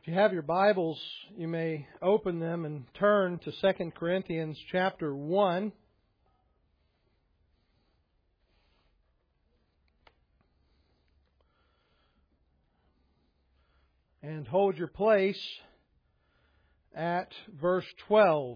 If you have your Bibles, you may open them and turn to 2 Corinthians chapter 1. And hold your place at verse 12.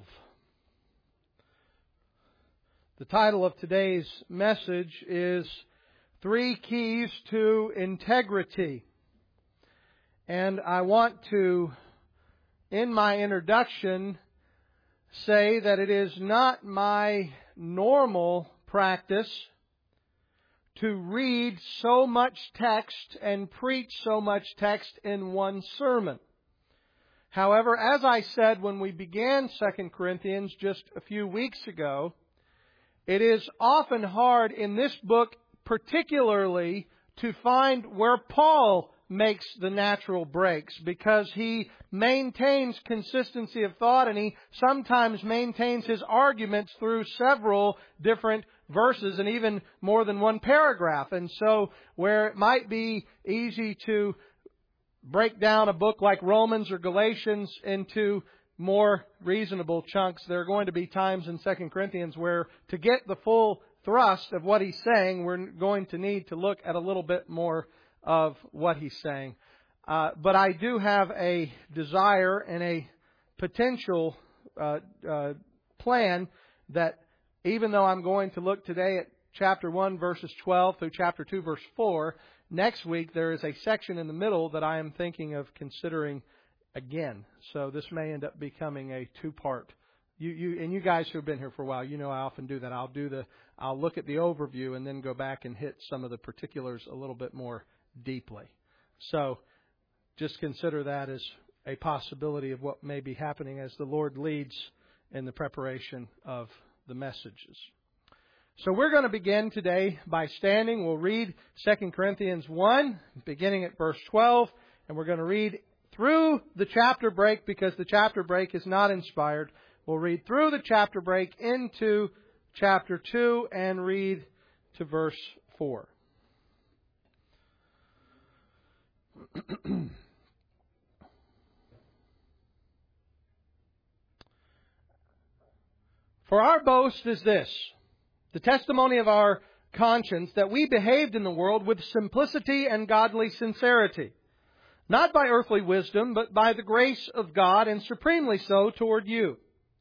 The title of today's message is 3 Keys to Integrity. And I want to, in my introduction, say that it is not my normal practice to read so much text and preach so much text in one sermon. However, as I said when we began 2 Corinthians just a few weeks ago, it is often hard in this book particularly to find where Paul makes the natural breaks, because he maintains consistency of thought and he sometimes maintains his arguments through several different verses and even more than one paragraph. And so where it might be easy to break down a book like Romans or Galatians into more reasonable chunks, there are going to be times in 2 Corinthians where to get the full thrust of what he's saying, we're going to need to look at a little bit more of what he's saying. But I do have a desire and a potential plan that even though I'm going to look today at chapter 1 verses 12 through chapter 2 verse 4, next week there is a section in the middle that I am thinking of considering again. So this may end up becoming a two-part. You guys who have been here for a while, you know I often do that. I'll look at the overview and then go back and hit some of the particulars a little bit more deeply. So just consider that as a possibility of what may be happening as the Lord leads in the preparation of the messages. So we're going to begin today by standing. We'll read 2 Corinthians 1, beginning at verse 12, and we're going to read through the chapter break because the chapter break is not inspired. We'll read through the chapter break into chapter 2 and read to verse 4. For our boast is this, the testimony of our conscience, that we behaved in the world with simplicity and godly sincerity, not by earthly wisdom, but by the grace of God, and supremely so toward you.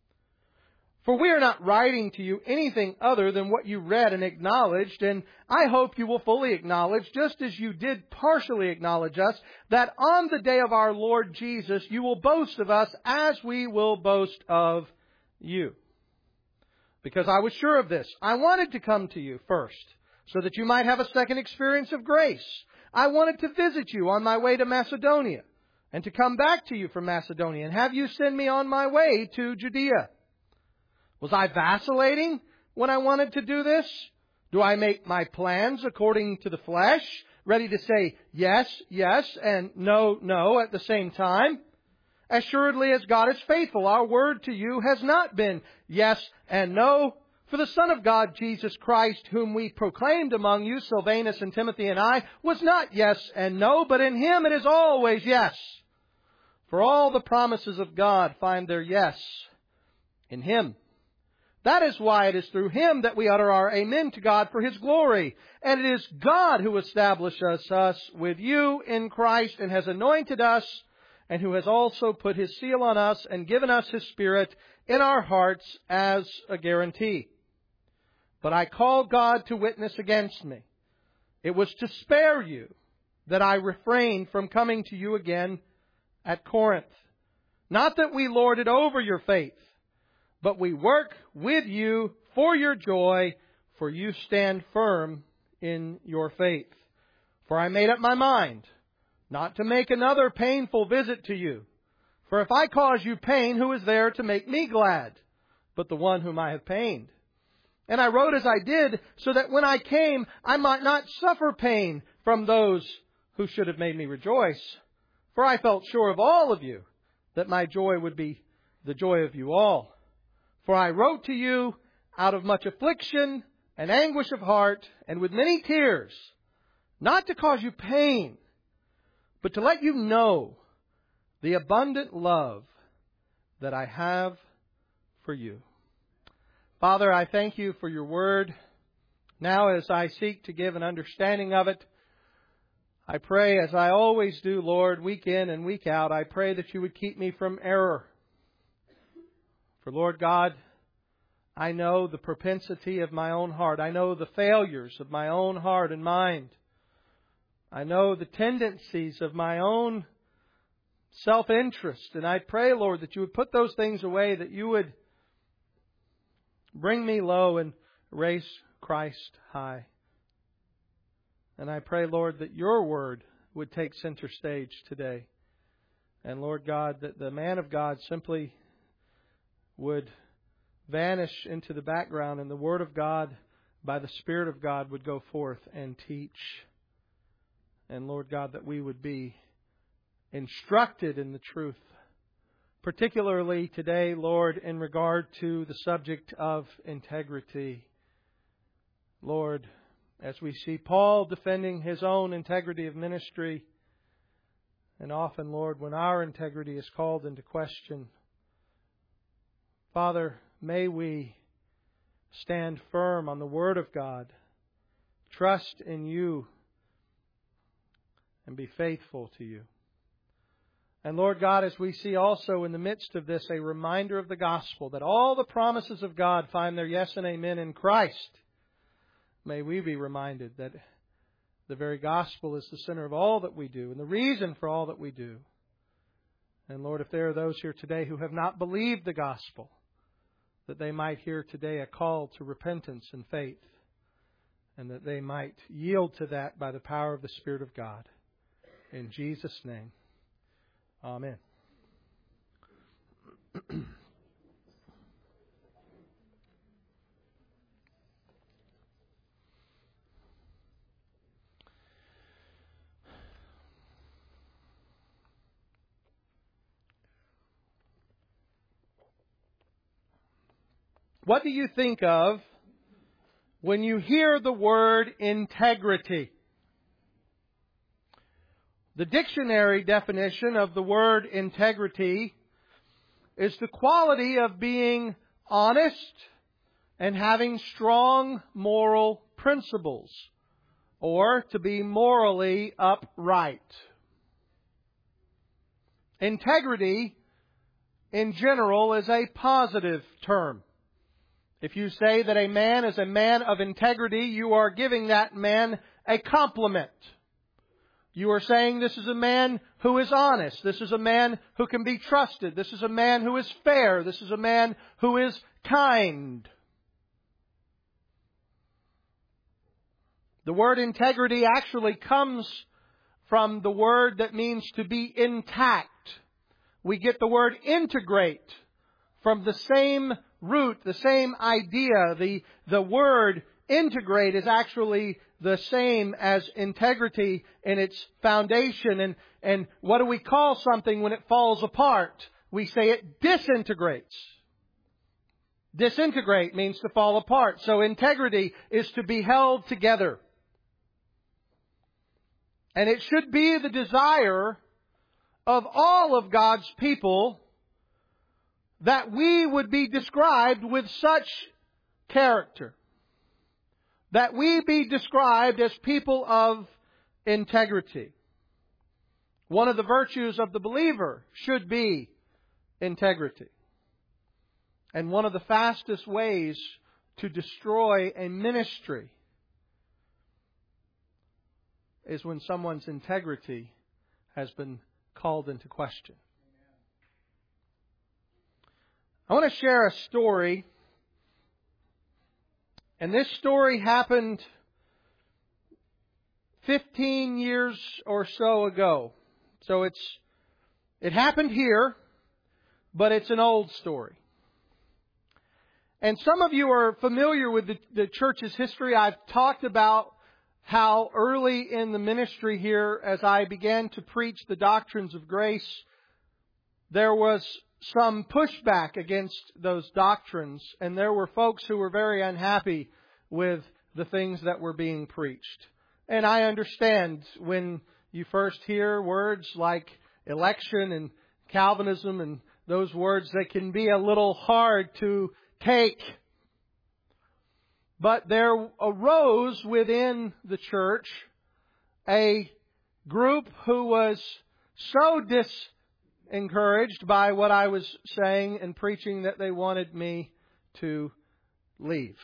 For we are not writing to you anything other than what you read and acknowledged, and I hope you will fully acknowledge, just as you did partially acknowledge us, that on the day of our Lord Jesus you will boast of us as we will boast of you. Because I was sure of this, I wanted to come to you first, so that you might have a second experience of grace. I wanted to visit you on my way to Macedonia, and to come back to you from Macedonia, and have you send me on my way to Judea. Was I vacillating when I wanted to do this? Do I make my plans according to the flesh, ready to say yes, yes, and no, no at the same time? Assuredly, as God is faithful, our word to you has not been yes and no. For the Son of God, Jesus Christ, whom we proclaimed among you, Silvanus and Timothy and I, was not yes and no, but in Him it is always yes. For all the promises of God find their yes in Him. That is why it is through Him that we utter our amen to God for His glory. And it is God who establishes us with you in Christ and has anointed us, and who has also put His seal on us and given us His Spirit in our hearts as a guarantee. But I call God to witness against me. It was to spare you that I refrained from coming to you again at Corinth. Not that we lord it over your faith, but we work with you for your joy, for you stand firm in your faith. For I made up my mind not to make another painful visit to you. For if I cause you pain, who is there to make me glad, but the one whom I have pained? And I wrote as I did, so that when I came, I might not suffer pain from those who should have made me rejoice. For I felt sure of all of you, that my joy would be the joy of you all. For I wrote to you out of much affliction and anguish of heart, and with many tears, not to cause you pain, but to let you know the abundant love that I have for you. Father, I thank you for your word. Now as I seek to give an understanding of it, I pray, as I always do, Lord, week in and week out, I pray that you would keep me from error. For Lord God, I know the propensity of my own heart. I know the failures of my own heart and mind. I know the tendencies of my own self-interest. And I pray, Lord, that you would put those things away, that you would bring me low and raise Christ high. And I pray, Lord, that your word would take center stage today. And Lord God, that the man of God simply would vanish into the background and the word of God by the Spirit of God would go forth and teach. And Lord God, that we would be instructed in the truth. Particularly today, Lord, in regard to the subject of integrity. Lord, as we see Paul defending his own integrity of ministry, and often, Lord, when our integrity is called into question, Father, may we stand firm on the Word of God, trust in you, and be faithful to you. And Lord God, as we see also in the midst of this a reminder of the gospel, that all the promises of God find their yes and amen in Christ, may we be reminded that the very gospel is the center of all that we do and the reason for all that we do. And Lord, if there are those here today who have not believed the gospel, that they might hear today a call to repentance and faith, and that they might yield to that by the power of the Spirit of God. In Jesus' name, amen. What do you think of when you hear the word integrity? The dictionary definition of the word integrity is the quality of being honest and having strong moral principles, or to be morally upright. Integrity, in general, is a positive term. If you say that a man is a man of integrity, you are giving that man a compliment. You are saying this is a man who is honest. This is a man who can be trusted. This is a man who is fair. This is a man who is kind. The word integrity actually comes from the word that means to be intact. We get the word integrate from the same root, the same idea. The word integrate is actually the same as integrity in its foundation. And what do we call something when it falls apart? We say it disintegrates. Disintegrate means to fall apart. So integrity is to be held together. And it should be the desire of all of God's people that we would be described with such character. That we be described as people of integrity. One of the virtues of the believer should be integrity. And one of the fastest ways to destroy a ministry is when someone's integrity has been called into question. I want to share a story. And this story happened 15 years or so ago. So it happened here, but it's an old story. And some of you are familiar with the church's history. I've talked about how early in the ministry here, as I began to preach the doctrines of grace, there was some pushback against those doctrines, and there were folks who were very unhappy with the things that were being preached. And I understand when you first hear words like election Calvinism and those words, they can be a little hard to take. But there arose within the church a group who was so disencouraged by what I was saying and preaching that they wanted me to leave.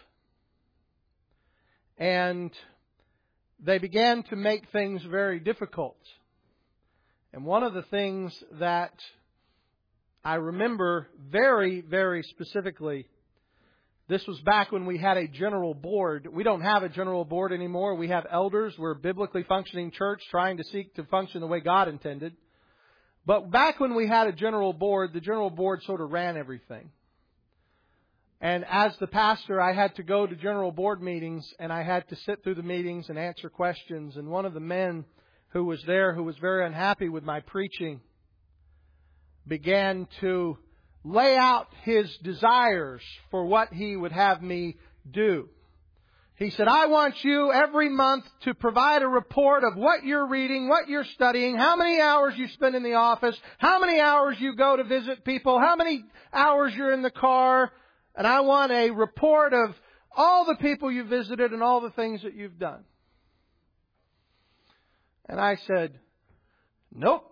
And they began to make things very difficult. And one of the things that I remember very, very specifically, this was back when we had a general board. We don't have a general board anymore. We have elders. We're a biblically functioning church trying to seek to function the way God intended. But back when we had a general board, the general board sort of ran everything. And as the pastor, I had to go to general board meetings, and I had to sit through the meetings and answer questions. And one of the men who was there, who was very unhappy with my preaching, began to lay out his desires for what he would have me do. He said, I want you every month to provide a report of what you're reading, what you're studying, how many hours you spend in the office, how many hours you go to visit people, how many hours you're in the car. And I want a report of all the people you visited and all the things that you've done. And I said, nope.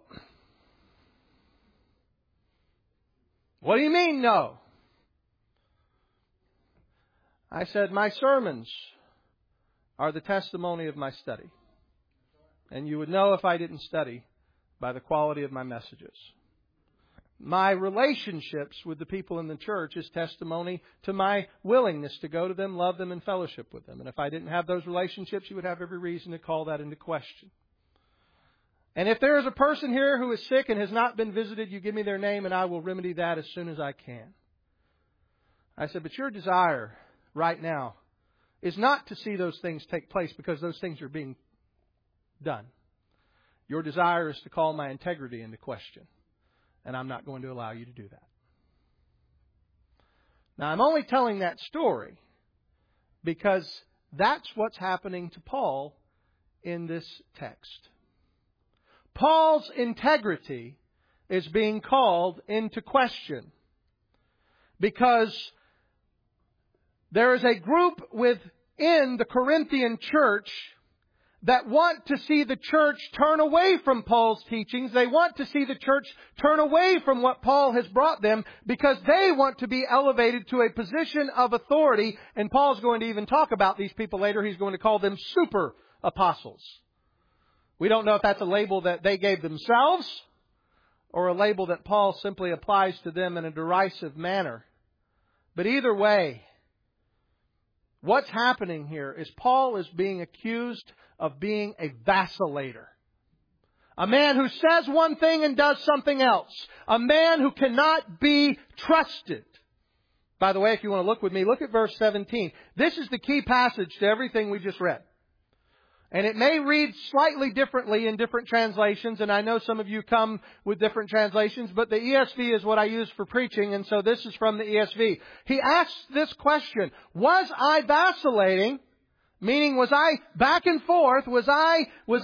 What do you mean, no? I said, my sermons are the testimony of my study. And you would know if I didn't study by the quality of my messages. My relationships with the people in the church is testimony to my willingness to go to them, love them, and fellowship with them. And if I didn't have those relationships, you would have every reason to call that into question. And if there is a person here who is sick and has not been visited, you give me their name and I will remedy that as soon as I can. I said, but your desire right now is not to see those things take place because those things are being done. Your desire is to call my integrity into question. And I'm not going to allow you to do that. Now, I'm only telling that story because that's what's happening to Paul in this text. Paul's integrity is being called into question because there is a group within the Corinthian church that want to see the church turn away from Paul's teachings. They want to see the church turn away from what Paul has brought them because they want to be elevated to a position of authority. And Paul's going to even talk about these people later. He's going to call them super apostles. We don't know if that's a label that they gave themselves or a label that Paul simply applies to them in a derisive manner. But either way, what's happening here is Paul is being accused of being a vacillator. A man who says one thing and does something else. A man who cannot be trusted. By the way, if you want to look with me, look at verse 17. This is the key passage to everything we just read. And it may read slightly differently in different translations, and I know some of you come with different translations, but the ESV is what I use for preaching, and so this is from the ESV. He asks this question, was I vacillating? Meaning, was I back and forth? Was I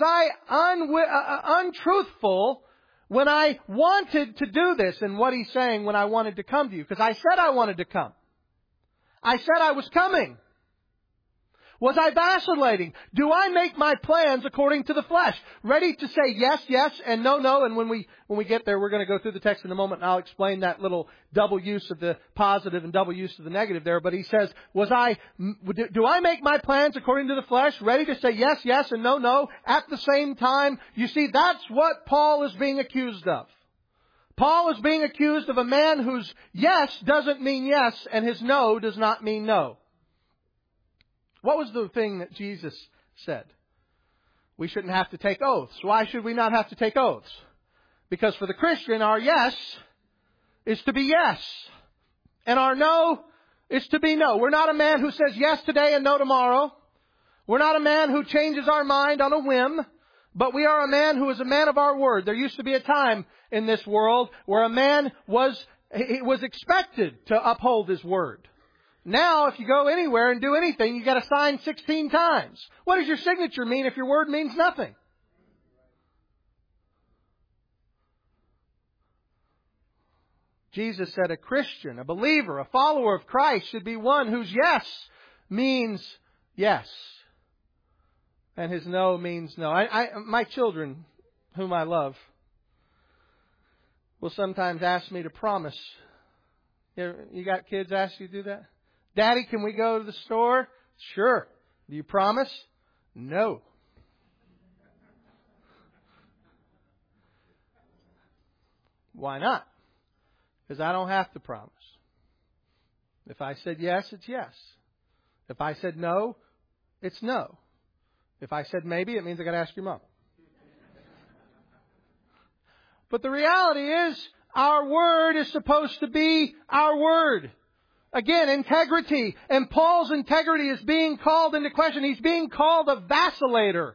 untruthful when I wanted to do this? And what he's saying, when I wanted to come to you. Because I said I wanted to come. I said I was coming. Was I vacillating? Do I make my plans according to the flesh? Ready to say yes, yes, and no, no. And when we get there, we're going to go through the text in a moment, and I'll explain that little double use of the positive and double use of the negative there. But he says, do I make my plans according to the flesh? Ready to say yes, yes, and no, no at the same time? You see, that's what Paul is being accused of. Paul is being accused of a man whose yes doesn't mean yes, and his no does not mean no. What was the thing that Jesus said? We shouldn't have to take oaths. Why should we not have to take oaths? Because for the Christian, our yes is to be yes. And our no is to be no. We're not a man who says yes today and no tomorrow. We're not a man who changes our mind on a whim. But we are a man who is a man of our word. There used to be a time in this world where a man was expected to uphold his word. Now, if you go anywhere and do anything, you got to sign 16 times. What does your signature mean if your word means nothing? Jesus said a Christian, a believer, a follower of Christ should be one whose yes means yes, and his no means no. My children, whom I love, will sometimes ask me to promise. You got kids ask you to do that? Daddy, can we go to the store? Sure. Do you promise? No. Why not? Because I don't have to promise. If I said yes, it's yes. If I said no, it's no. If I said maybe, it means I got to ask your mom. But the reality is, our word is supposed to be our word. Again, integrity. And Paul's integrity is being called into question. He's being called a vacillator.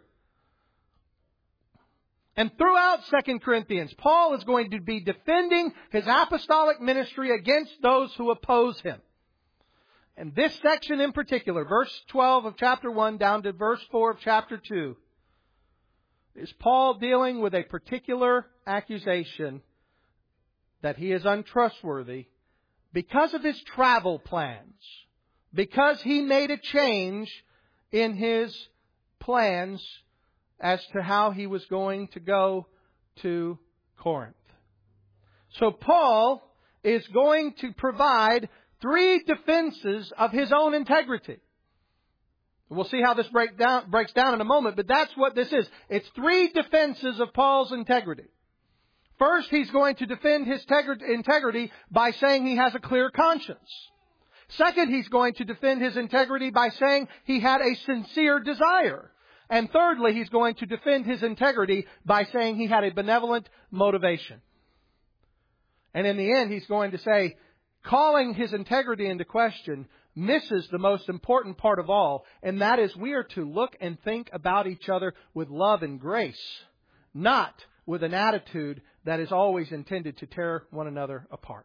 And throughout 2 Corinthians, Paul is going to be defending his apostolic ministry against those who oppose him. And this section in particular, verse 12 of chapter 1 down to verse 4 of chapter 2, is Paul dealing with a particular accusation that he is untrustworthy because of his travel plans, because he made a change in his plans as to how he was going to go to Corinth. So Paul is going to provide 3 defenses of his own integrity. We'll see how this breaks down in a moment, but that's what this is. It's 3 defenses of Paul's integrity. First, he's going to defend his integrity by saying he has a clear conscience. Second, he's going to defend his integrity by saying he had a sincere desire. And thirdly, he's going to defend his integrity by saying he had a benevolent motivation. And in the end, he's going to say, calling his integrity into question misses the most important part of all, and that is we are to look and think about each other with love and grace, not with an attitude that is always intended to tear one another apart.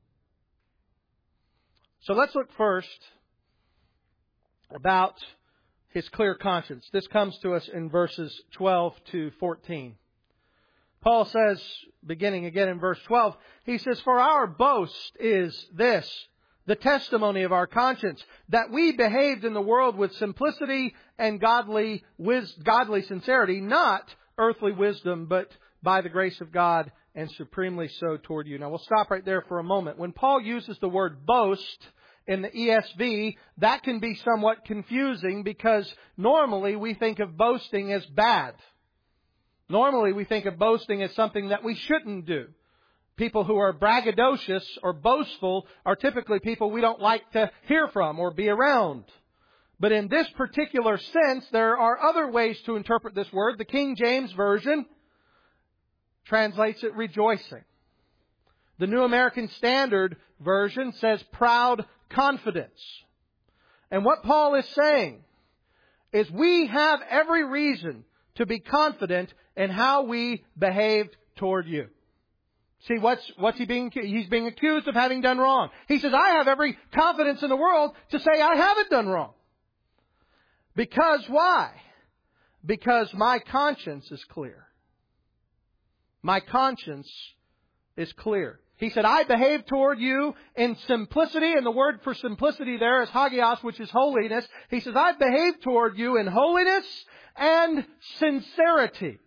So let's look first about his clear conscience. This comes to us in verses 12 to 14. Paul says, beginning again in verse 12, he says, "For our boast is this, the testimony of our conscience, that we behaved in the world with simplicity and godly sincerity, not earthly wisdom, but by the grace of God, and supremely so toward you." Now we'll stop right there for a moment. When Paul uses the word boast in the ESV, that can be somewhat confusing because normally we think of boasting as bad. Normally we think of boasting as something that we shouldn't do. People who are braggadocious or boastful are typically people we don't like to hear from or be around. But in this particular sense, there are other ways to interpret this word. The King James Version translates it rejoicing. The New American Standard Version says proud confidence. And what Paul is saying is we have every reason to be confident in how we behaved toward you. See, what's he being accused? He's being accused of having done wrong. He says, I have every confidence in the world to say I haven't done wrong. Because why? Because my conscience is clear. My conscience is clear. He said, I behaved toward you in simplicity, and the word for simplicity there is hagios, which is holiness. He says, I behaved toward you in holiness and sincerity.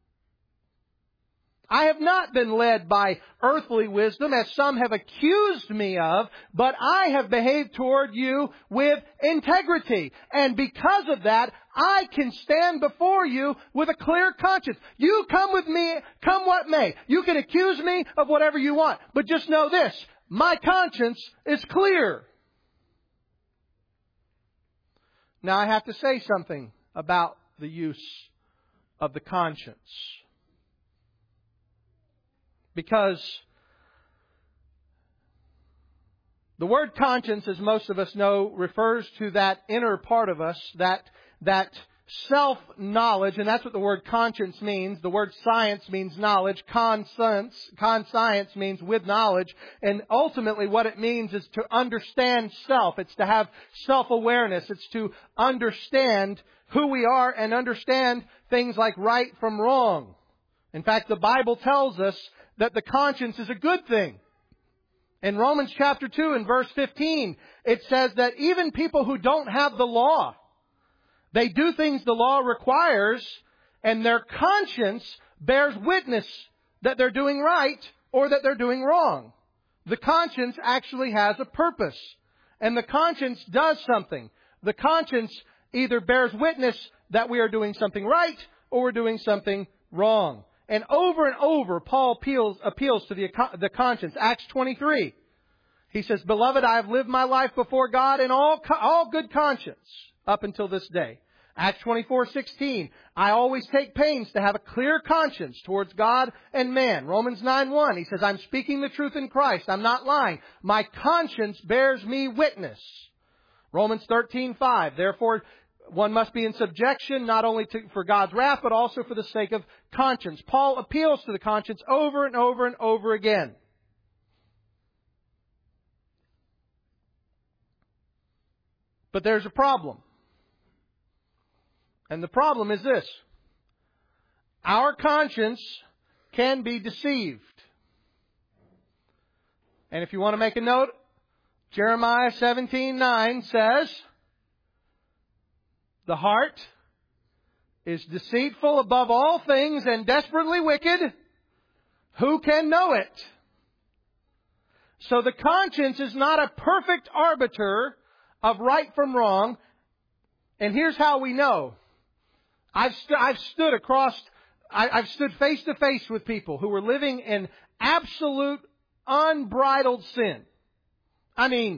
I have not been led by earthly wisdom, as some have accused me of, but I have behaved toward you with integrity. And because of that, I can stand before you with a clear conscience. You come with me, come what may. You can accuse me of whatever you want. But just know this, my conscience is clear. Now I have to say something about the use of the conscience. Because the word conscience, as most of us know, refers to that inner part of us, that self-knowledge, and that's what the word conscience means. The word science means knowledge. Conscience means with knowledge. And ultimately what it means is to understand self. It's to have self-awareness. It's to understand who we are and understand things like right from wrong. In fact, the Bible tells us that the conscience is a good thing. In Romans chapter 2 and verse 15, it says that even people who don't have the law, they do things the law requires, and their conscience bears witness that they're doing right or that they're doing wrong. The conscience actually has a purpose. And the conscience does something. The conscience either bears witness that we are doing something right or we're doing something wrong. And over, Paul appeals to the conscience. Acts 23. He says, Beloved, I have lived my life before God in all good conscience up until this day. Acts 24:16. I always take pains to have a clear conscience towards God and man. Romans 9:1. He says, I'm speaking the truth in Christ. I'm not lying. My conscience bears me witness. Romans 13:5. Therefore, one must be in subjection not only for God's wrath, but also for the sake of conscience. Paul appeals to the conscience over and over and over again. But there's a problem. And the problem is this. Our conscience can be deceived. And if you want to make a note, Jeremiah 17:9 says, The heart is deceitful above all things and desperately wicked. Who can know it? So the conscience is not a perfect arbiter of right from wrong. And here's how we know. I've stood face to face with people who were living in absolute unbridled sin. I mean,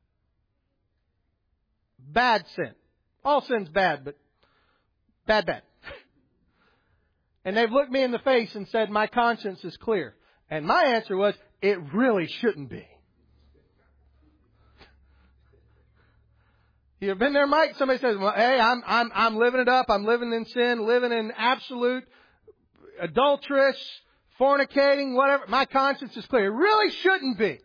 bad sin. All sin's bad, but bad. And they've looked me in the face and said, my conscience is clear. And my answer was, it really shouldn't be. You ever been there, Mike? Somebody says, well, hey, I'm living it up. I'm living in sin, living in absolute adulterous, fornicating, whatever. My conscience is clear. It really shouldn't be.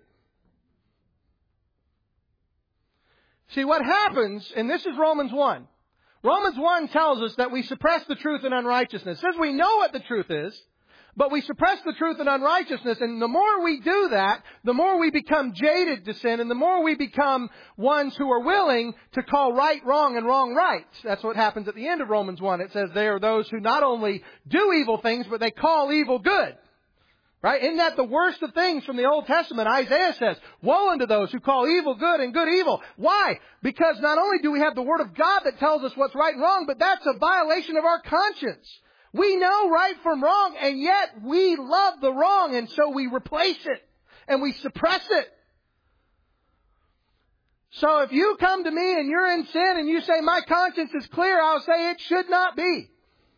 See, what happens, and this is Romans 1. Romans 1 tells us that we suppress the truth in unrighteousness. It says we know what the truth is, but we suppress the truth in unrighteousness. And the more we do that, the more we become jaded to sin, and the more we become ones who are willing to call right wrong and wrong right. That's what happens at the end of Romans 1. It says they are those who not only do evil things, but they call evil good. Right? Isn't that the worst of things from the Old Testament? Isaiah says, woe unto those who call evil good and good evil. Why? Because not only do we have the Word of God that tells us what's right and wrong, but that's a violation of our conscience. We know right from wrong, and yet we love the wrong, and so we replace it, and we suppress it. So if you come to me and you're in sin and you say, my conscience is clear, I'll say it should not be.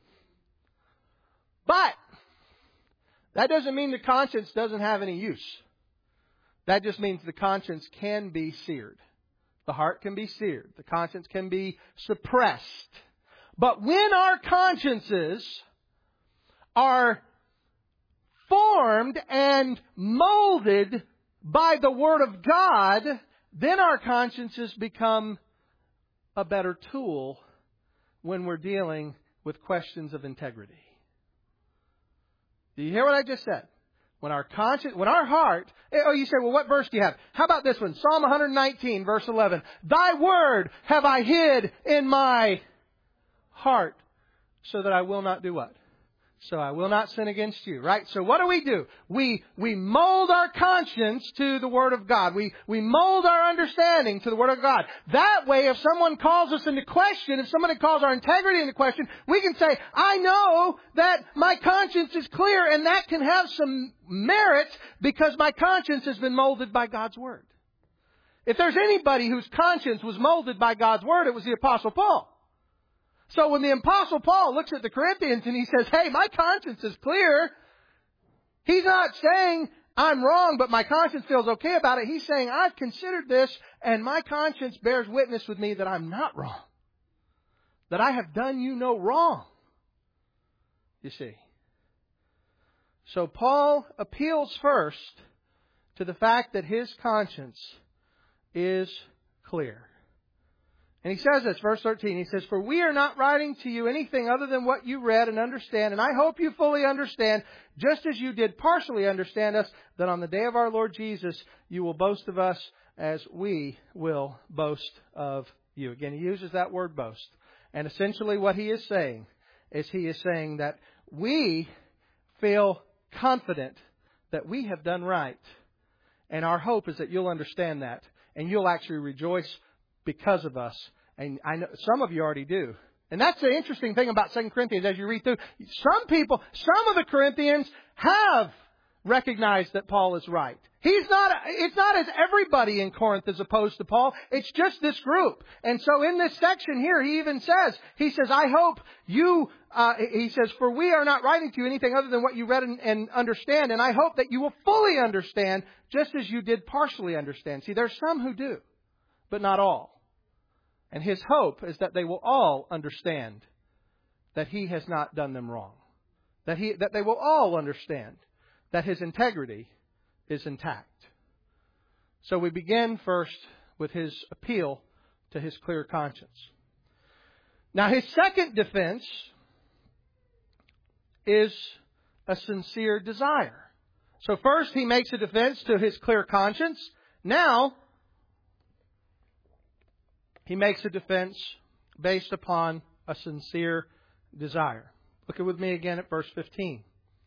But that doesn't mean the conscience doesn't have any use. That just means the conscience can be seared. The heart can be seared. The conscience can be suppressed. But when our consciences are formed and molded by the Word of God, then our consciences become a better tool when we're dealing with questions of integrity. Do you hear what I just said? When our heart, you say, well, what verse do you have? How about this one? Psalm 119, verse 11. Thy word have I hid in my heart so that I will not do what? So I will not sin against you, right? So what do? We mold our conscience to the Word of God. We mold our understanding to the Word of God. That way, if someone calls us into question, if somebody calls our integrity into question, we can say, I know that my conscience is clear, and that can have some merit because my conscience has been molded by God's Word. If there's anybody whose conscience was molded by God's Word, it was the Apostle Paul. So when the Apostle Paul looks at the Corinthians and he says, hey, my conscience is clear, he's not saying I'm wrong, but my conscience feels okay about it. He's saying I've considered this and my conscience bears witness with me that I'm not wrong. That I have done you no wrong. You see. So Paul appeals first to the fact that his conscience is clear. And he says this, verse 13, he says, "For we are not writing to you anything other than what you read and understand, and I hope you fully understand, just as you did partially understand us, that on the day of our Lord Jesus you will boast of us as we will boast of you." Again, he uses that word boast. And essentially what he is saying that we feel confident that we have done right. And our hope is that you'll understand that. And you'll actually rejoice because of us. And I know some of you already do. And that's the interesting thing about 2 Corinthians as you read through. Some of the Corinthians have recognized that Paul is right. It's not as everybody in Corinth is opposed to Paul. It's just this group. And so in this section here, he says, "I hope you," he says, "for we are not writing to you anything other than what you read and understand. And I hope that you will fully understand just as you did partially understand." See, there's some who do, but not all. And his hope is that they will all understand that he has not done them wrong. That they will all understand that his integrity is intact. So we begin first with his appeal to his clear conscience. Now his second defense is a sincere desire. So first he makes a defense to his clear conscience. Now he makes a defense based upon a sincere desire. Look with me again at verse 15.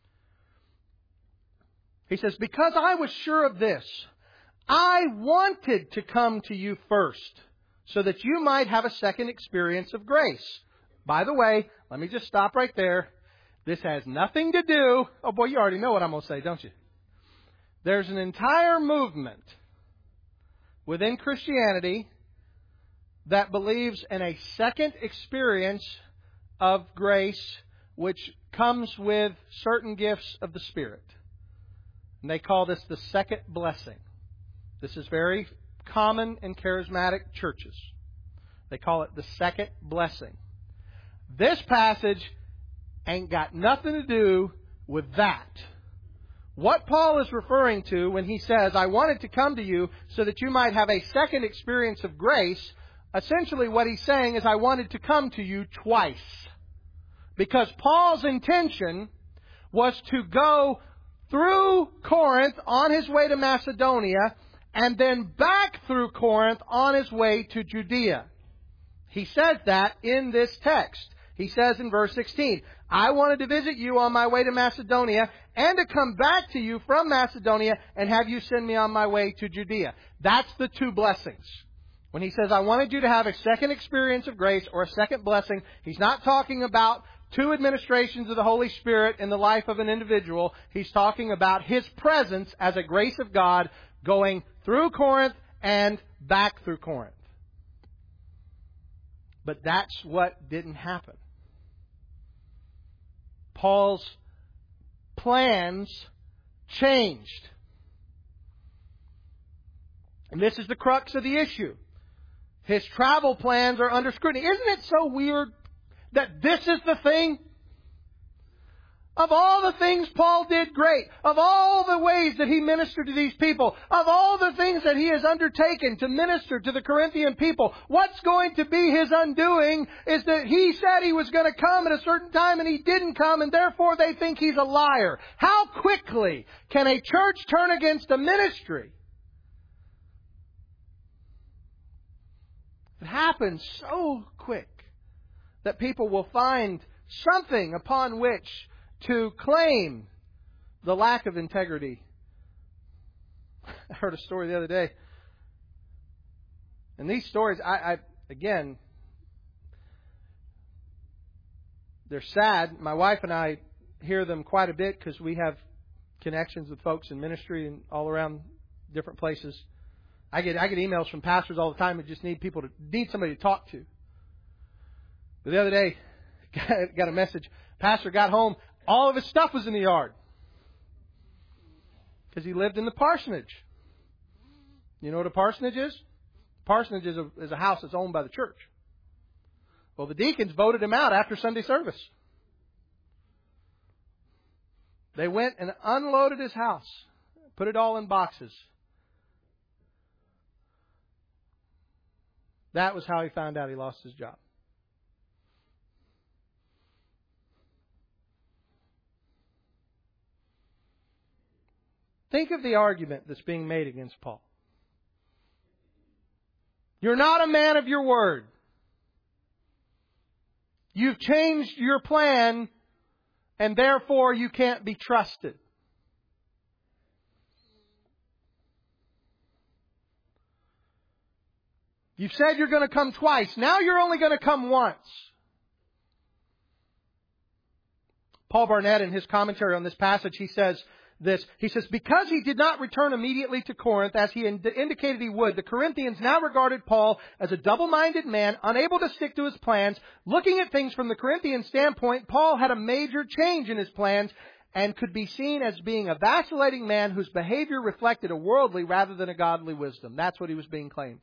He says, "Because I was sure of this, I wanted to come to you first, so that you might have a second experience of grace." By the way, let me just stop right there. This has nothing to do... Oh boy, you already know what I'm going to say, don't you? There's an entire movement within Christianity that believes in a second experience of grace, which comes with certain gifts of the Spirit. And they call this the second blessing. This is very common in charismatic churches. They call it the second blessing. This passage ain't got nothing to do with that. What Paul is referring to when he says, "I wanted to come to you so that you might have a second experience of grace," essentially what he's saying is, I wanted to come to you twice. Because Paul's intention was to go through Corinth on his way to Macedonia, and then back through Corinth on his way to Judea. He says that in this text. He says in verse 16, "I wanted to visit you on my way to Macedonia, and to come back to you from Macedonia, and have you send me on my way to Judea." That's the two blessings. When he says, "I wanted you to have a second experience of grace," or a second blessing, he's not talking about two administrations of the Holy Spirit in the life of an individual. He's talking about His presence as a grace of God going through Corinth and back through Corinth. But that's what didn't happen. Paul's plans changed. And this is the crux of the issue. His travel plans are under scrutiny. Isn't it so weird that this is the thing? Of all the things Paul did great, of all the ways that he ministered to these people, of all the things that he has undertaken to minister to the Corinthian people, what's going to be his undoing is that he said he was going to come at a certain time and he didn't come, and therefore they think he's a liar. How quickly can a church turn against a ministry? It happens so quick that people will find something upon which to claim the lack of integrity. I heard a story the other day. And these stories, again, they're sad. My wife and I hear them quite a bit because we have connections with folks in ministry and all around different places. I get emails from pastors all the time who just need somebody to talk to. But the other day, got a message. Pastor got home. All of his stuff was in the yard. Because he lived in the parsonage. You know what a parsonage is? Parsonage is a house that's owned by the church. Well, the deacons voted him out after Sunday service. They went and unloaded his house. Put it all in boxes. That was how he found out he lost his job. Think of the argument that's being made against Paul. You're not a man of your word. You've changed your plan, and therefore you can't be trusted. You've said you're going to come twice. Now you're only going to come once. Paul Barnett, in his commentary on this passage, he says this. He says, because he did not return immediately to Corinth as he indicated he would, the Corinthians now regarded Paul as a double-minded man, unable to stick to his plans. Looking at things from the Corinthian standpoint, Paul had a major change in his plans and could be seen as being a vacillating man whose behavior reflected a worldly rather than a godly wisdom. That's what he was being claimed.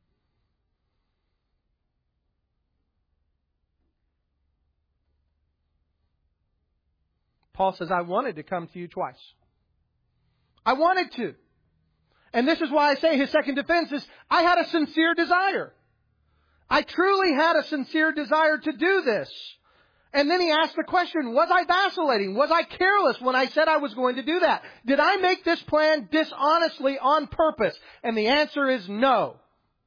Paul says, I wanted to come to you twice. I wanted to. And this is why I say his second defense is, I had a sincere desire. I truly had a sincere desire to do this. And then he asked the question, was I vacillating? Was I careless when I said I was going to do that? Did I make this plan dishonestly on purpose? And the answer is no.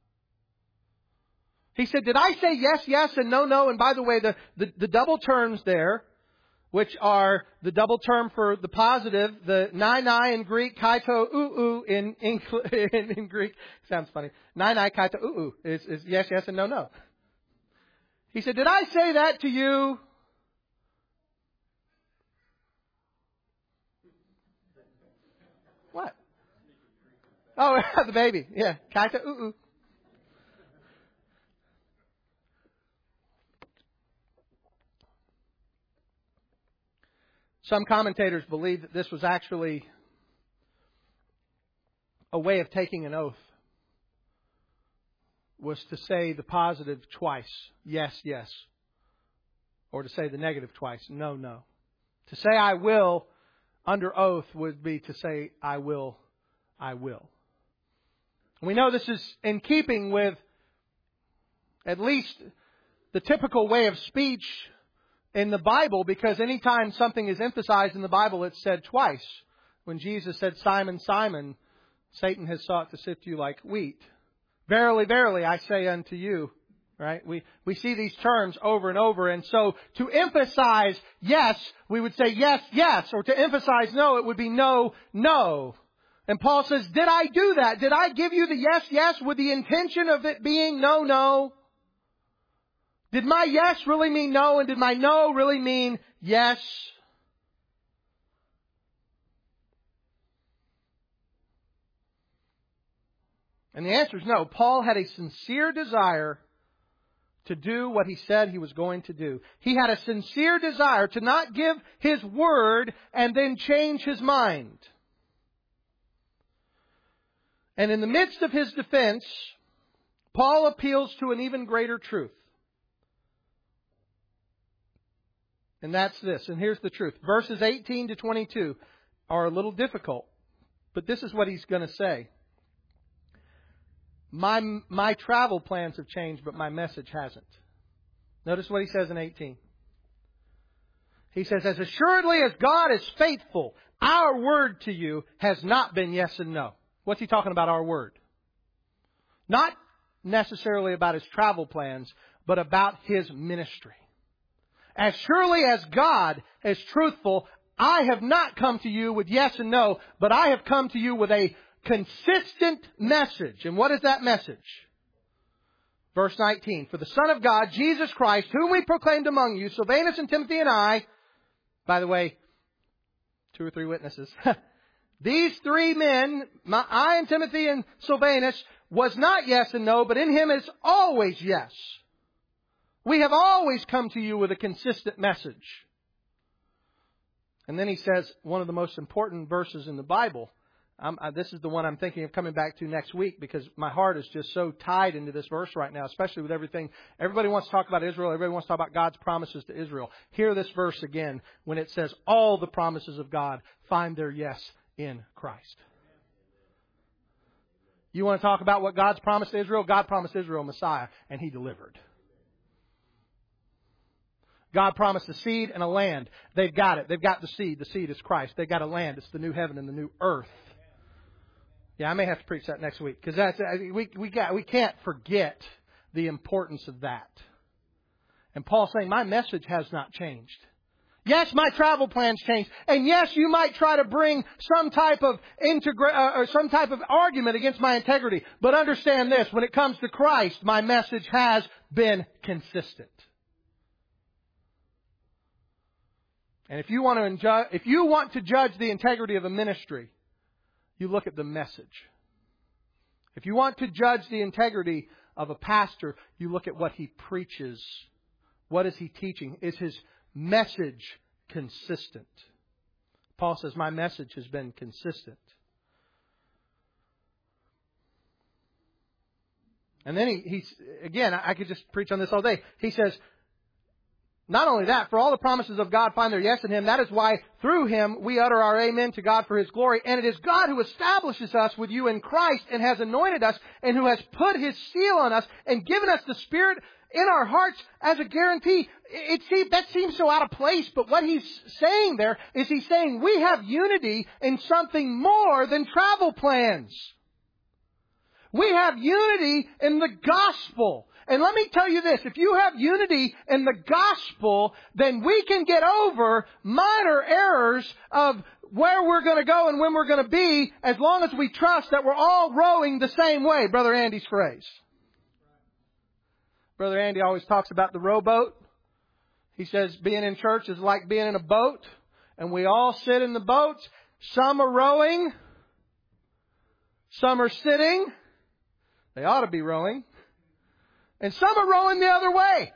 He said, did I say yes, yes, and no, no? And by the way, the double terms there, which are the double term for the positive, the nai in Greek, kaito uu in Greek. Sounds funny. Nai kaito uu is yes, yes, and no, no. He said, did I say that to you? What? Oh, the baby. Yeah. Kaito uu. Some commentators believe that this was actually a way of taking an oath, was to say the positive twice, yes, yes, or to say the negative twice, no, no. To say I will under oath would be to say I will, I will. We know this is in keeping with at least the typical way of speech in the Bible, because anytime something is emphasized in the Bible, it's said twice. When Jesus said, Simon, Simon, Satan has sought to sift you like wheat. Verily, verily, I say unto you. Right? We see these terms over and over. And so to emphasize yes, we would say yes, yes. Or to emphasize no, it would be no, no. And Paul says, did I do that? Did I give you the yes, yes with the intention of it being no, no? Did my yes really mean no, and did my no really mean yes? And the answer is no. Paul had a sincere desire to do what he said he was going to do. He had a sincere desire to not give his word and then change his mind. And in the midst of his defense, Paul appeals to an even greater truth. And that's this. And here's the truth. Verses 18 to 22 are a little difficult. But this is what he's going to say. My travel plans have changed, but my message hasn't. Notice what he says in 18. He says, as assuredly as God is faithful, our word to you has not been yes and no. What's he talking about, our word? Not necessarily about his travel plans, but about his ministry. As surely as God is truthful, I have not come to you with yes and no, but I have come to you with a consistent message. And what is that message? Verse 19. For the Son of God, Jesus Christ, whom we proclaimed among you, Silvanus and Timothy and I, by the way, 2 or 3 witnesses, these 3 men, I and Timothy and Silvanus, was not yes and no, but in him is always yes. We have always come to you with a consistent message. And then he says one of the most important verses in the Bible. This is the one I'm thinking of coming back to next week, because my heart is just so tied into this verse right now, especially with everything. Everybody wants to talk about Israel. Everybody wants to talk about God's promises to Israel. Hear this verse again when it says all the promises of God find their yes in Christ. You want to talk about what God's promised to Israel? God promised Israel a Messiah, and He delivered. God promised a seed and a land. They've got it. They've got the seed. The seed is Christ. They've got a land. It's the new heaven and the new earth. Yeah, I may have to preach that next week, because we can't forget the importance of that. And Paul's saying, my message has not changed. Yes, my travel plans changed. And yes, you might try to bring some type of argument against my integrity. But understand this, when it comes to Christ, my message has been consistent. And if you want to judge the integrity of a ministry, you look at the message. If you want to judge the integrity of a pastor, you look at what he preaches. What is he teaching? Is his message consistent? Paul says, my message has been consistent. And then he's again, I could just preach on this all day. He says, not only that, for all the promises of God find their yes in Him. That is why through Him we utter our amen to God for His glory. And it is God who establishes us with you in Christ and has anointed us and who has put His seal on us and given us the Spirit in our hearts as a guarantee. That seems so out of place, but what he's saying there is he's saying we have unity in something more than travel plans. We have unity in the gospel. And let me tell you this, if you have unity in the gospel, then we can get over minor errors of where we're going to go and when we're going to be, as long as we trust that we're all rowing the same way. Brother Andy's phrase. Brother Andy always talks about the rowboat. He says being in church is like being in a boat, and we all sit in the boats. Some are rowing. Some are sitting. They ought to be rowing. And some are rowing the other way.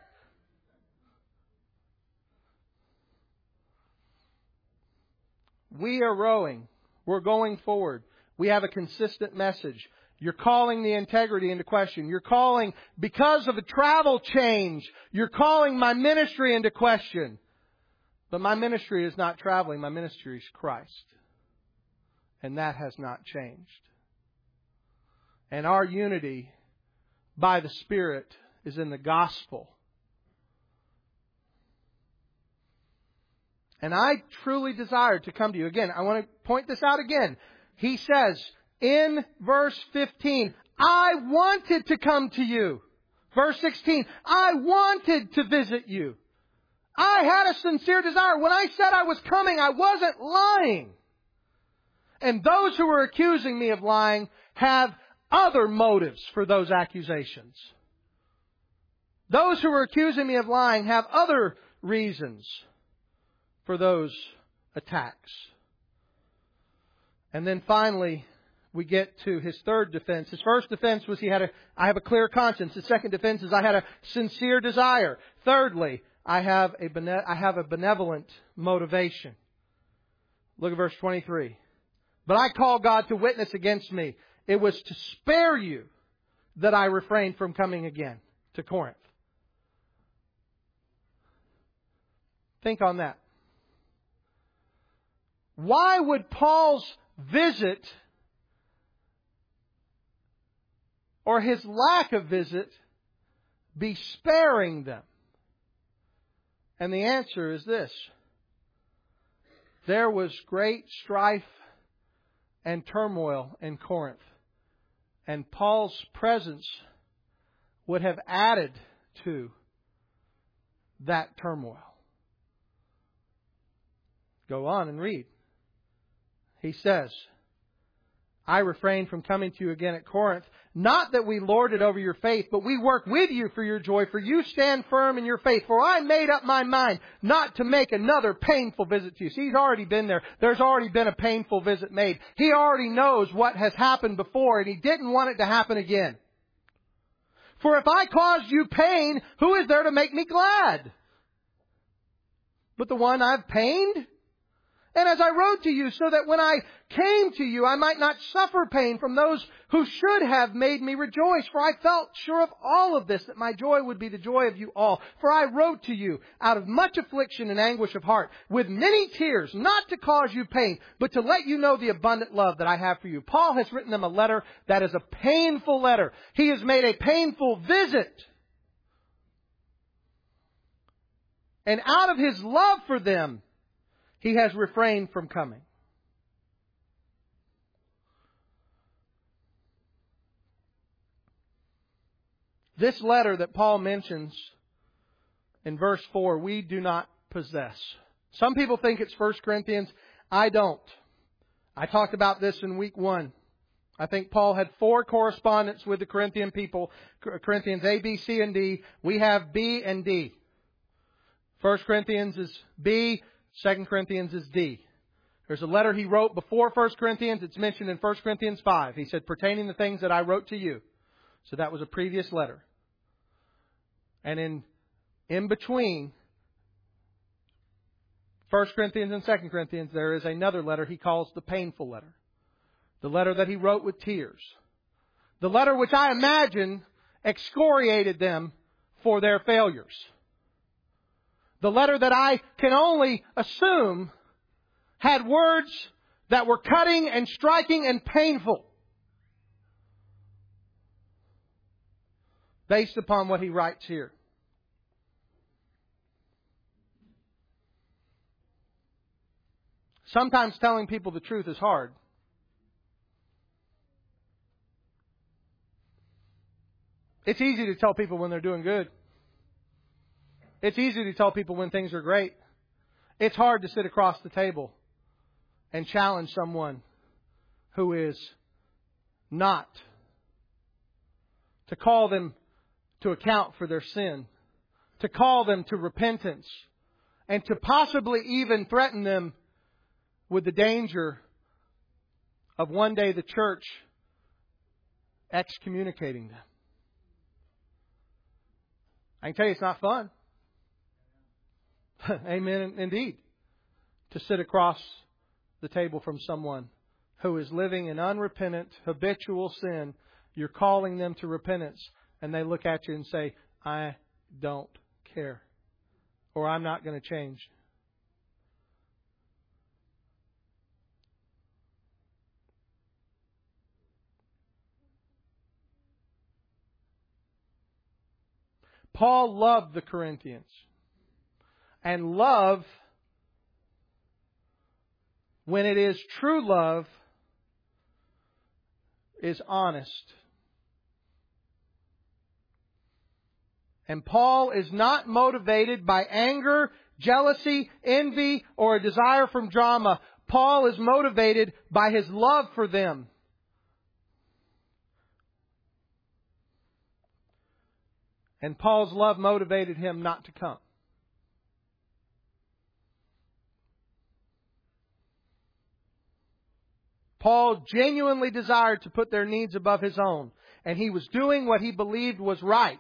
We are rowing. We're going forward. We have a consistent message. You're calling the integrity into question. You're calling, because of a travel change, you're calling my ministry into question. But my ministry is not traveling. My ministry is Christ. And that has not changed. And our unity by the Spirit is in the gospel. And I truly desire to come to you. Again, I want to point this out again. He says in verse 15, I wanted to come to you. Verse 16, I wanted to visit you. I had a sincere desire. When I said I was coming, I wasn't lying. And those who were accusing me of lying have other motives for those accusations. Those who were accusing me of lying have other reasons for those attacks. And then finally, we get to his third defense. His first defense was I have a clear conscience. His second defense is I had a sincere desire. Thirdly, I have a benevolent motivation. Look at verse 23. But I call God to witness against me. It was to spare you that I refrained from coming again to Corinth. Think on that. Why would Paul's visit or his lack of visit be sparing them? And the answer is this. There was great strife and turmoil in Corinth. And Paul's presence would have added to that turmoil. Go on and read. He says, I refrained from coming to you again at Corinth, not that we lord it over your faith, but we work with you for your joy, for you stand firm in your faith. For I made up my mind not to make another painful visit to you. See, he's already been there. There's already been a painful visit made. He already knows what has happened before, and he didn't want it to happen again. For if I caused you pain, who is there to make me glad? But the one I've pained? And as I wrote to you, so that when I came to you, I might not suffer pain from those who should have made me rejoice. For I felt sure of all of this, that my joy would be the joy of you all. For I wrote to you out of much affliction and anguish of heart, with many tears, not to cause you pain, but to let you know the abundant love that I have for you. Paul has written them a letter that is a painful letter. He has made a painful visit. And out of his love for them, he has refrained from coming. This letter that Paul mentions in verse 4, we do not possess. Some people think it's 1 Corinthians. I don't. I talked about this in week 1. I think Paul had 4 correspondence with the Corinthian people. Corinthians A, B, C, and D. We have B and D. 1 Corinthians is B. 2 Corinthians is D. There's a letter he wrote before 1 Corinthians. It's mentioned in 1 Corinthians 5. He said, pertaining the things that I wrote to you. So that was a previous letter. And in between 1 Corinthians and 2 Corinthians, there is another letter he calls the painful letter. The letter that he wrote with tears. The letter which I imagine excoriated them for their failures. The letter that I can only assume had words that were cutting and striking and painful, based upon what he writes here. Sometimes telling people the truth is hard. It's easy to tell people when they're doing good. It's easy to tell people when things are great. It's hard to sit across the table and challenge someone who is not. To call them to account for their sin. To call them to repentance. And to possibly even threaten them with the danger of one day the church excommunicating them. I can tell you it's not fun. Amen, indeed. To sit across the table from someone who is living in unrepentant, habitual sin. You're calling them to repentance. And they look at you and say, I don't care. Or I'm not going to change. Paul loved the Corinthians. And love, when it is true love, is honest. And Paul is not motivated by anger, jealousy, envy, or a desire from drama. Paul is motivated by his love for them. And Paul's love motivated him not to come. Paul genuinely desired to put their needs above his own. And he was doing what he believed was right.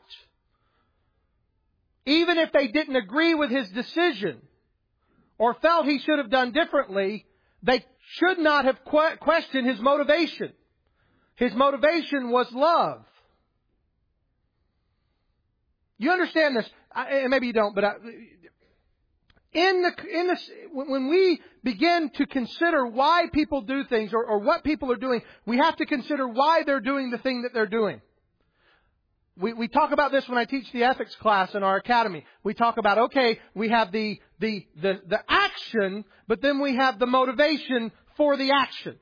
Even if they didn't agree with his decision or felt he should have done differently, they should not have questioned his motivation. His motivation was love. You understand this? And maybe you don't, but when we begin to consider why people do things or what people are doing, we have to consider why they're doing the thing that they're doing. We talk about this when I teach the ethics class in our academy. We talk about, okay, we have the action, but then we have the motivation for the action.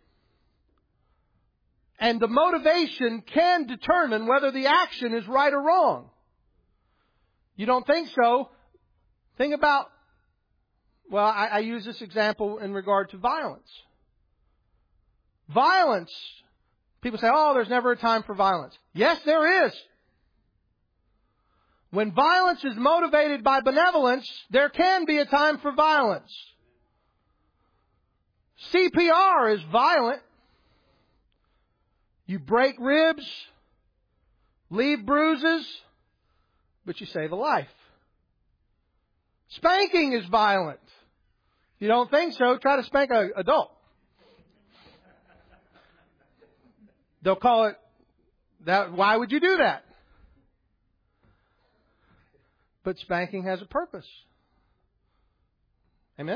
And the motivation can determine whether the action is right or wrong. You don't think so? Think about, well, I use this example in regard to violence. Violence. People say, oh, there's never a time for violence. Yes, there is. When violence is motivated by benevolence, there can be a time for violence. CPR is violent. You break ribs, leave bruises, but you save a life. Spanking is violent. If you don't think so, try to spank an adult. They'll call it that. Why would you do that? But spanking has a purpose. Amen?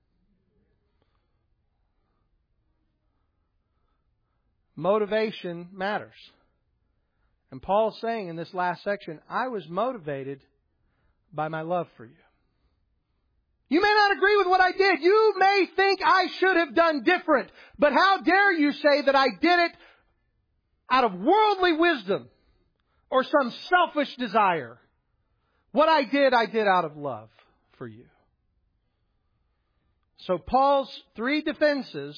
Motivation matters. And Paul's saying in this last section, I was motivated by my love for you. You may not agree with what I did. You may think I should have done different. But how dare you say that I did it out of worldly wisdom or some selfish desire? What I did out of love for you. So Paul's three defenses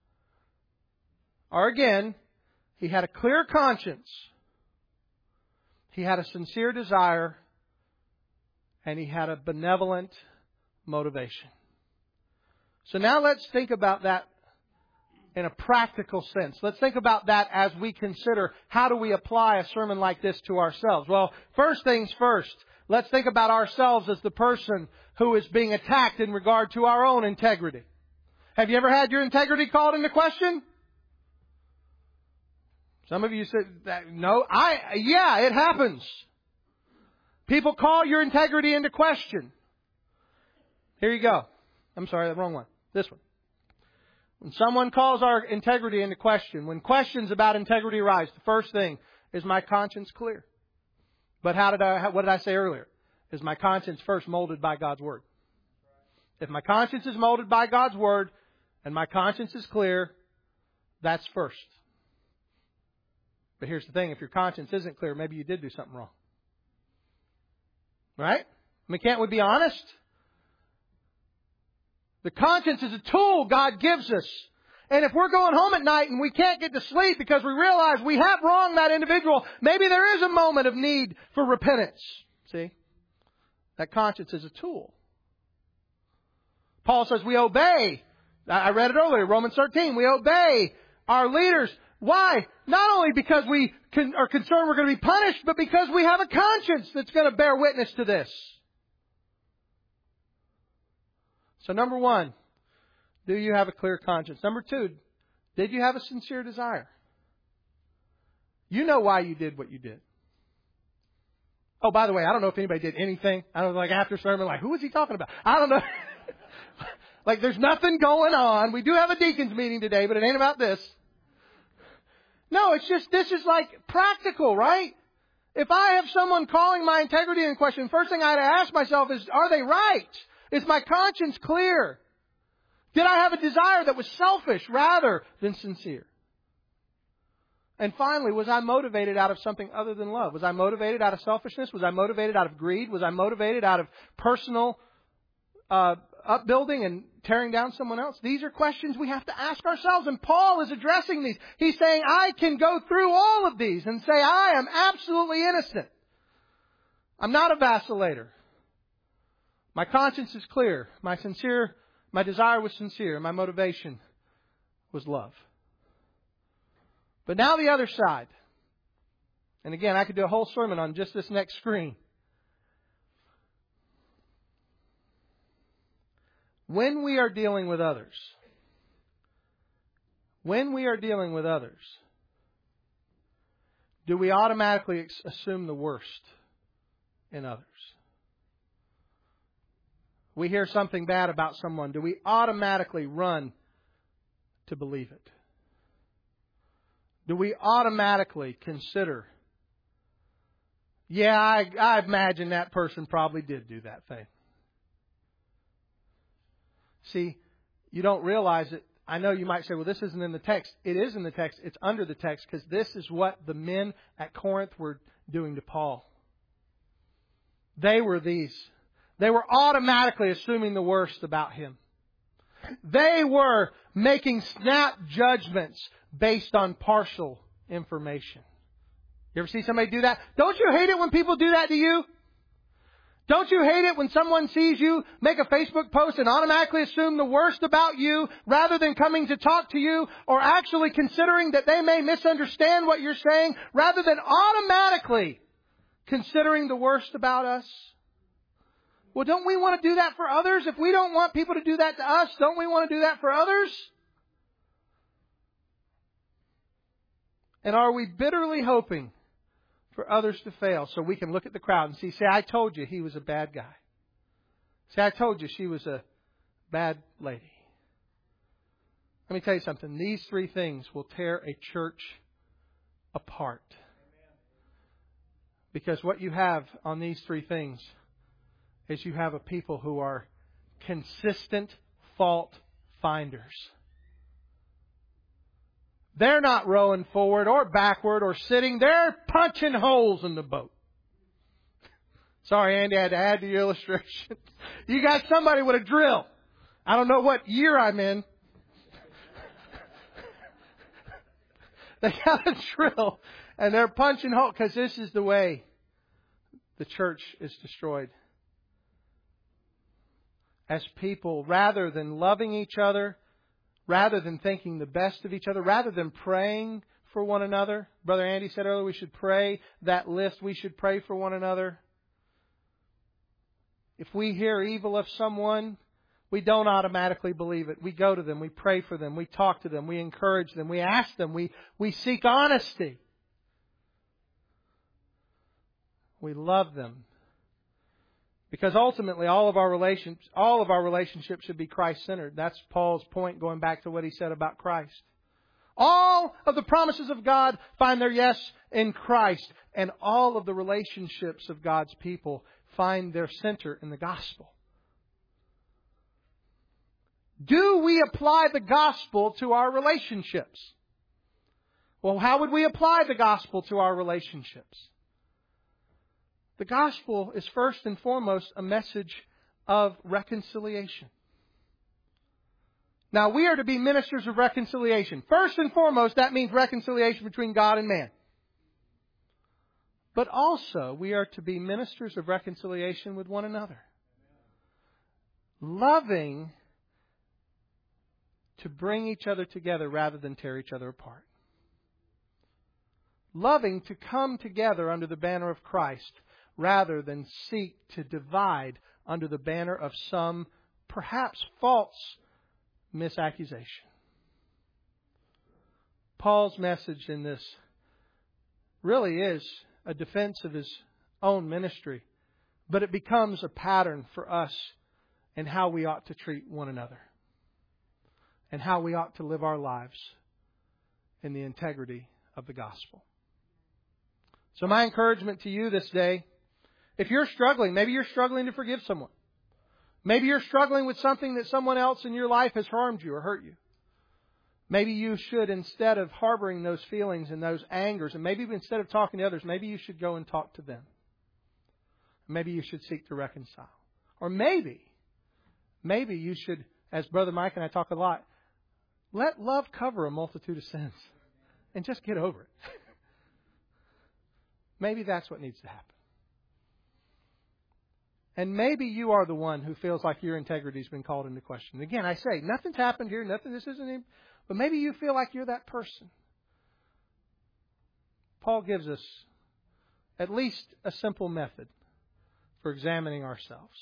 are, again, he had a clear conscience, he had a sincere desire, and he had a benevolent motivation. So now let's think about that in a practical sense. Let's think about that as we consider how do we apply a sermon like this to ourselves. Well, first things first, let's think about ourselves as the person who is being attacked in regard to our own integrity. Have you ever had your integrity called into question? Some of you said, no, yeah, it happens. People call your integrity into question. Here you go. I'm sorry, the wrong one. This one. When someone calls our integrity into question, when questions about integrity arise, the first thing is my conscience clear. But what did I say earlier? Is my conscience first molded by God's Word? If my conscience is molded by God's Word and my conscience is clear, that's first. But here's the thing, if your conscience isn't clear, maybe you did do something wrong. Right? I mean, can't we be honest? The conscience is a tool God gives us. And if we're going home at night and we can't get to sleep because we realize we have wronged that individual, maybe there is a moment of need for repentance. See? That conscience is a tool. Paul says we obey. I read it earlier, Romans 13. We obey our leaders. Why? Not only because we are concerned we're going to be punished, but because we have a conscience that's going to bear witness to this. So number one, do you have a clear conscience? Number two, did you have a sincere desire? You know why you did what you did. Oh, by the way, I don't know if anybody did anything. I don't know, like after sermon, like, who is he talking about? I don't know. Like, there's nothing going on. We do have a deacons meeting today, but it ain't about this. No, it's just, this is like practical, right? If I have someone calling my integrity in question, first thing I had to ask myself is, are they right? Is my conscience clear? Did I have a desire that was selfish rather than sincere? And finally, was I motivated out of something other than love? Was I motivated out of selfishness? Was I motivated out of greed? Was I motivated out of personal upbuilding and tearing down someone else? These are questions we have to ask ourselves. And Paul is addressing these. He's saying, I can go through all of these and say, I am absolutely innocent. I'm not a vacillator. My conscience is clear. My desire was sincere. My motivation was love. But now the other side. And again, I could do a whole sermon on just this next screen. When we are dealing with others, do we automatically assume the worst in others? We hear something bad about someone. Do we automatically run to believe it? Do we automatically consider, yeah, I imagine that person probably did do that thing? See, you don't realize it. I know you might say, well, this isn't in the text. It is in the text. It's under the text because this is what the men at Corinth were doing to Paul. They were these. They were automatically assuming the worst about him. They were making snap judgments based on partial information. You ever see somebody do that? Don't you hate it when people do that to you? Don't you hate it when someone sees you make a Facebook post and automatically assume the worst about you rather than coming to talk to you or actually considering that they may misunderstand what you're saying rather than automatically considering the worst about us? Well, don't we want to do that for others? If we don't want people to do that to us, don't we want to do that for others? And are we bitterly hoping for others to fail so we can look at the crowd and say, I told you he was a bad guy. See, I told you she was a bad lady. Let me tell you something. These three things will tear a church apart. Because what you have on these three things is you have a people who are consistent fault finders. They're not rowing forward or backward or sitting. They're punching holes in the boat. Sorry, Andy, I had to add to your illustration. You got somebody with a drill. I don't know what year I'm in. They got a drill and they're punching holes because this is the way the church is destroyed. As people, rather than loving each other, rather than thinking the best of each other, rather than praying for one another. Brother Andy said earlier we should pray that list. We should pray for one another. If we hear evil of someone, we don't automatically believe it. We go to them. We pray for them. We talk to them. We encourage them. We ask them. We seek honesty. We love them. Because ultimately, all of our relationships should be Christ-centered. That's Paul's point, going back to what he said about Christ. All of the promises of God find their yes in Christ, and all of the relationships of God's people find their center in the gospel. Do we apply the gospel to our relationships? Well, how would we apply the gospel to our relationships? The gospel is first and foremost a message of reconciliation. Now, we are to be ministers of reconciliation. First and foremost, that means reconciliation between God and man. But also, we are to be ministers of reconciliation with one another. Loving to bring each other together rather than tear each other apart. Loving to come together under the banner of Christ rather than seek to divide under the banner of some perhaps false misaccusation. Paul's message in this really is a defense of his own ministry, but it becomes a pattern for us in how we ought to treat one another and how we ought to live our lives in the integrity of the gospel. So my encouragement to you this day, if you're struggling, maybe you're struggling to forgive someone. Maybe you're struggling with something that someone else in your life has harmed you or hurt you. Maybe you should, instead of harboring those feelings and those angers, and maybe instead of talking to others, maybe you should go and talk to them. Maybe you should seek to reconcile. Or maybe you should, as Brother Mike and I talk a lot, let love cover a multitude of sins and just get over it. Maybe that's what needs to happen. And maybe you are the one who feels like your integrity has been called into question. Again, I say, nothing's happened here, this isn't even, but maybe you feel like you're that person. Paul gives us at least a simple method for examining ourselves.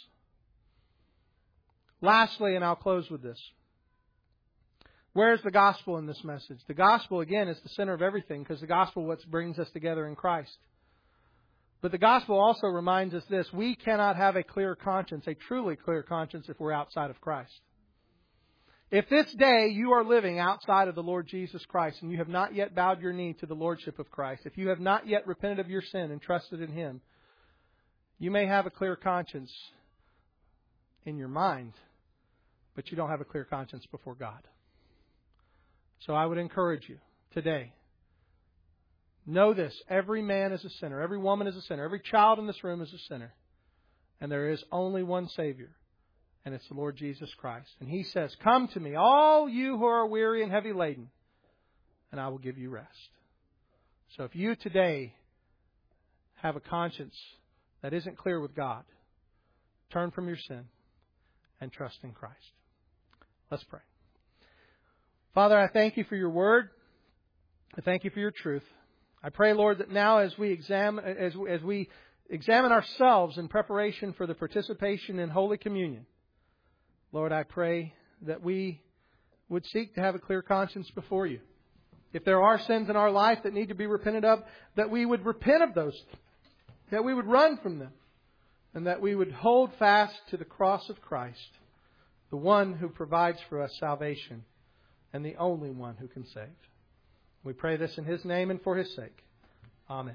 Lastly, and I'll close with this. Where's the gospel in this message? The gospel, again, is the center of everything because the gospel is what brings us together in Christ. But the gospel also reminds us this. We cannot have a clear conscience, a truly clear conscience, if we're outside of Christ. If this day you are living outside of the Lord Jesus Christ and you have not yet bowed your knee to the Lordship of Christ, if you have not yet repented of your sin and trusted in Him, you may have a clear conscience in your mind, but you don't have a clear conscience before God. So I would encourage you today, know this, every man is a sinner, every woman is a sinner, every child in this room is a sinner. And there is only one Savior, and it's the Lord Jesus Christ. And He says, come to me, all you who are weary and heavy laden, and I will give you rest. So if you today have a conscience that isn't clear with God, turn from your sin and trust in Christ. Let's pray. Father, I thank You for Your Word. I thank You for Your truth. I pray, Lord, that now as we examine, as we examine ourselves in preparation for the participation in Holy Communion, Lord, I pray that we would seek to have a clear conscience before You. If there are sins in our life that need to be repented of, that we would repent of those, that we would run from them, and that we would hold fast to the cross of Christ, the one who provides for us salvation and the only one who can save. We pray this in His name and for His sake. Amen.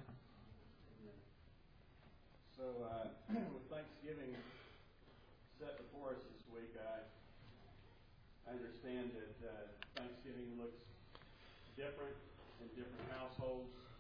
So, with Thanksgiving set before us this week, I understand that Thanksgiving looks different in different households.